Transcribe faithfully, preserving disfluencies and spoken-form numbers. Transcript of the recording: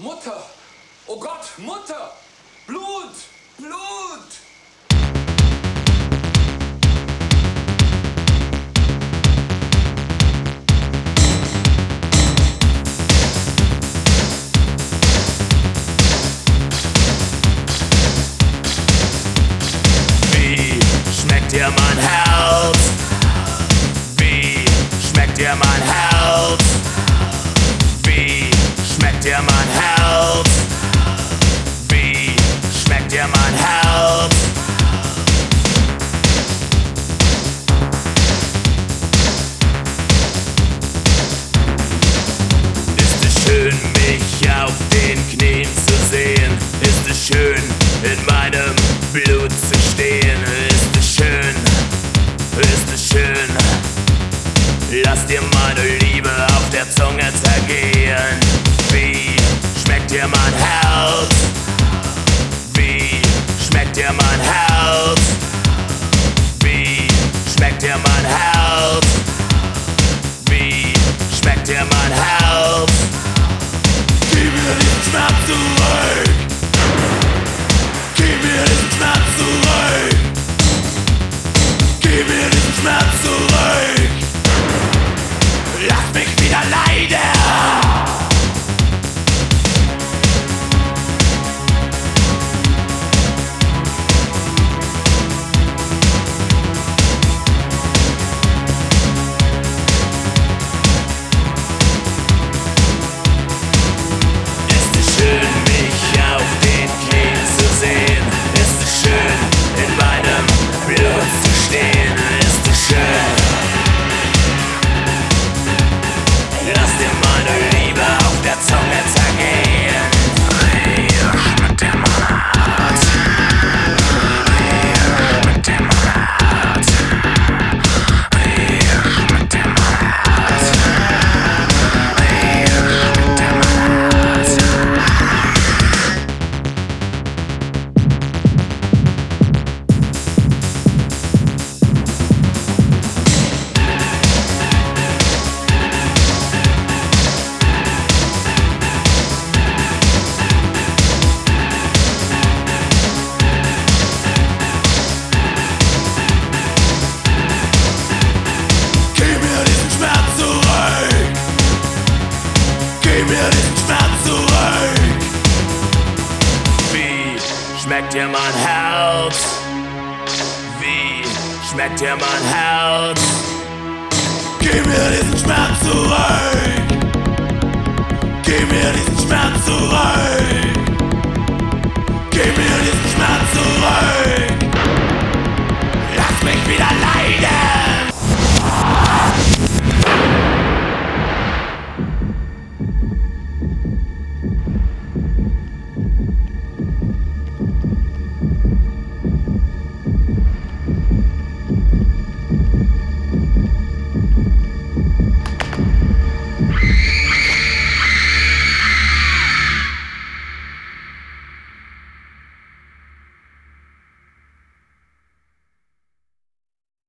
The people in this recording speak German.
Mutter! Oh Gott, Mutter! Blut! Blut! Wie schmeckt dir mein Herz? Wie schmeckt dir mein Herz? Wie schmeckt dir mein Herz? Wie schmeckt dir mein Herz? Ist es schön, mich auf den Knien zu sehen? Ist es schön, in meinem Blut zu stehen? Ist es schön? Ist es schön? Lass dir meine Liebe auf der Zunge zergehen. Wie schmeckt dir mein Herz? Wie schmeckt dir mein Herz? Wie schmeckt dir mein Herz? Wie schmeckt dir mein Herz? Gib mir diesen Schmerz zurück. Gib mir diesen Schmerz zurück. Gib mir diesen Schmerz zurück. Lass mich wieder leiden. Ist es schön, mich auf den Knien zu sehen? Ist es schön, in meinem Blut zu stehen? Ist es schön? Lass dir meine Liebe auf der Zunge zergehen. Wie schmeckt dir mein Herz? Wie schmeckt dir mein Herz? Wie schmeckt dir mein Herz? Wie schmeckt dir mein Herz? Gib mir diesen Schmerz zurück. Gib mir diesen Schmerz zurück. Wie schmeckt dir mein Herz? Wie schmeckt dir mein Herz? Gib mir diesen Schmerz zurück. Gib mir diesen Schmerz zurück.